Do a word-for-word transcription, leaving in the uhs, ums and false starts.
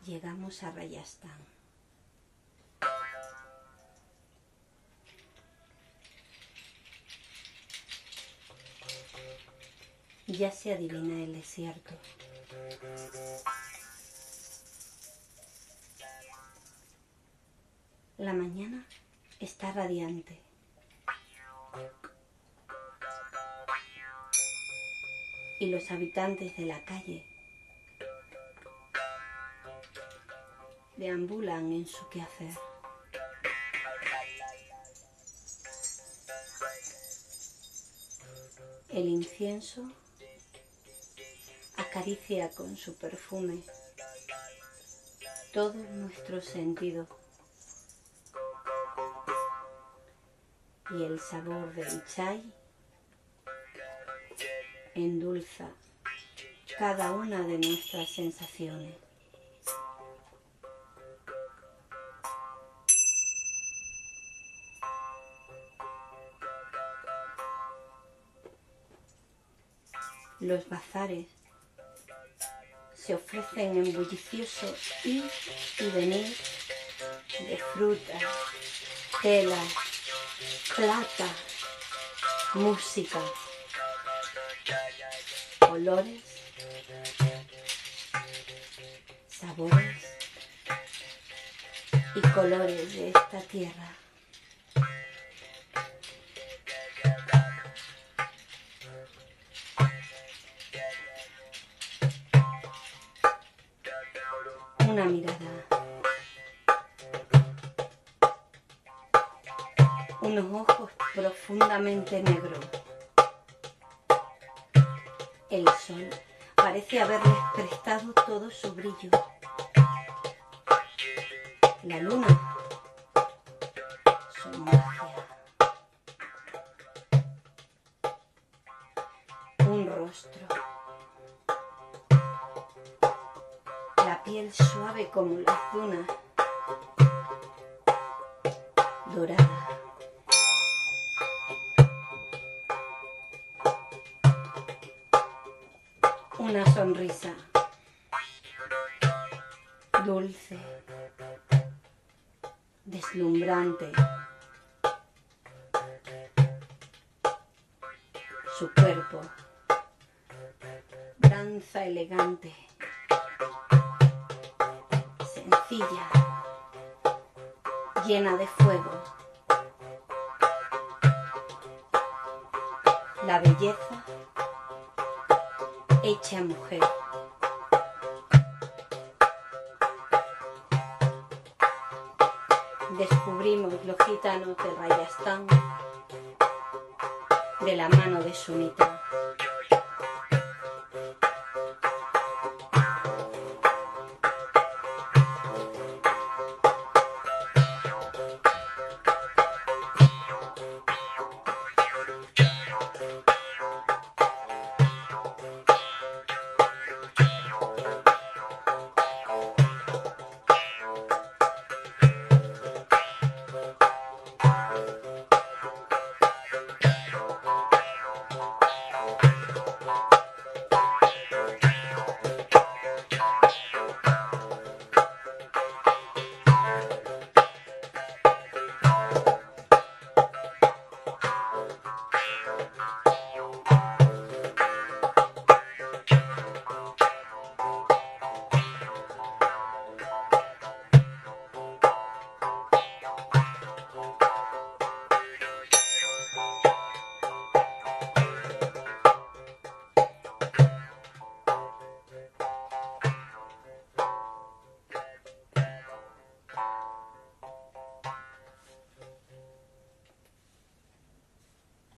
Llegamos a Rajasthan. Ya se adivina el desierto. La mañana está radiante. Y los habitantes de la calle deambulan en su quehacer. El incienso acaricia con su perfume todos nuestros sentidos y el sabor del chai endulza cada una de nuestras sensaciones. Los bazares se ofrecen en bullicioso ir y venir de frutas, telas, plata, música, olores, sabores y colores de esta tierra. Una mirada, unos ojos profundamente negros. El sol parece haberles prestado todo su brillo. La luna, su magia. Un rostro. La piel suave como las dunas, dorada. Una sonrisa dulce, deslumbrante. Su cuerpo, danza elegante. Sencilla, llena de fuego. La belleza hecha mujer. Descubrimos los gitanos de Rajasthan de la mano de Sunita.